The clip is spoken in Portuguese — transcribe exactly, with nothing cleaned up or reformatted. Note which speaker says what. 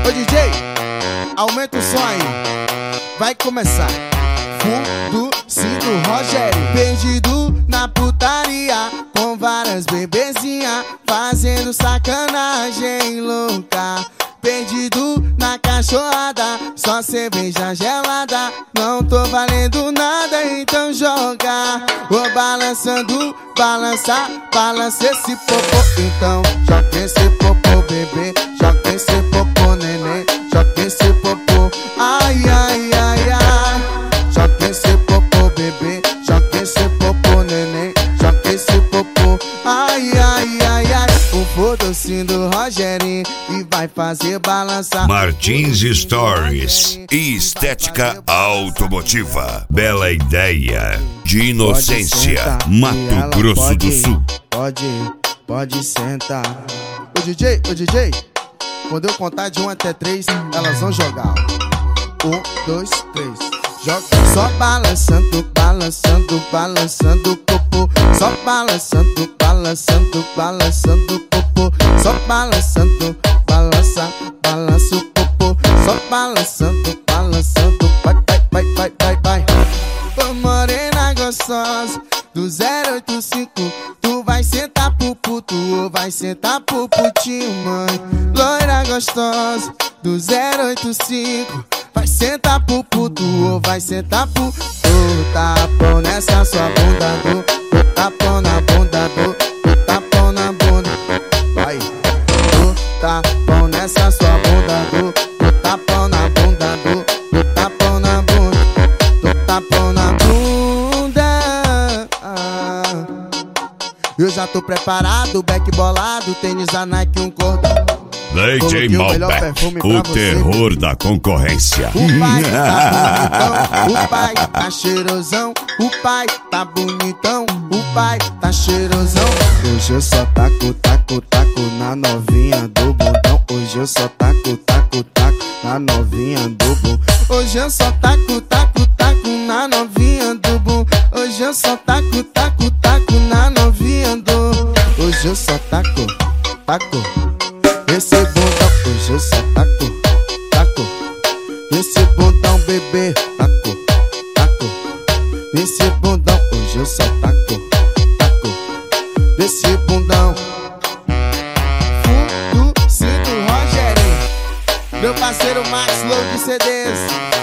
Speaker 1: Ô D J, aumenta o som aí. Vai começar. Fundo, cinto, Rogério. Perdido na putaria, com várias bebezinhas, fazendo sacanagem louca. Perdido na cachorrada, só cerveja gelada. Não tô valendo nada, então joga. Vou balançando, balança, balança esse popô. Então joga esse popô, bebê. Joga esse popô, neném. Joga esse popô, ai, ai, ai, ai. Joga esse popô, bebê. Joga esse popô, neném. Joga esse popô, ai, ai, ai, ai. O foda-se do Rogerinho e vai fazer balançar.
Speaker 2: Martins Stories e estética automotiva. Bela ideia de Inocência, Mato Grosso do Sul.
Speaker 1: Pode, pode sentar. Ô D J, ô D J, quando eu contar de um até três, elas vão jogar. Um, dois, três. Joga só balançando, balançando, balançando o popô. Só balançando, balançando, balançando o popô. Só balançando, balança, balança o popô. Só balançando, balançando, vai, vai, vai, vai, vai, vai. Ô morena gostosa do zero oito cinco, tu vai sentar pro puto ou vai sentar pro putinho, mãe? Loira gostosa do zero oito cinco, vai sentar pro puto ou vai sentar pro... Tu tapão nessa sua bunda, do tu tapão na bunda, do tu tapão na bunda. Vai, tu tapão nessa sua bunda, do tu tapão na bunda, do tu tapão na bunda, tu tapão na bunda. Ah. Eu já tô preparado, back bolado, tênis da Nike, um cordão.
Speaker 2: D J Malbec, o terror você, da concorrência.
Speaker 1: O pai tá bonitão, o pai tá cheirosão, o pai tá bonitão, o pai tá cheirosão. Hoje eu só taco, taco, taco na novinha do bundão. Hoje eu só taco, taco, taco na novinha do bundão. Hoje eu só taco, taco, taco na novinha do bundão. Hoje eu só taco, taco, taco na novinha do. Hoje eu só taco, taco esse bundão, hoje eu só taco, taco esse bundão, bebê. Taco, taco esse bundão, hoje eu só taco, taco esse bundão. Fundo, cinto, Rogerinho. Meu parceiro Max Low de C Ds.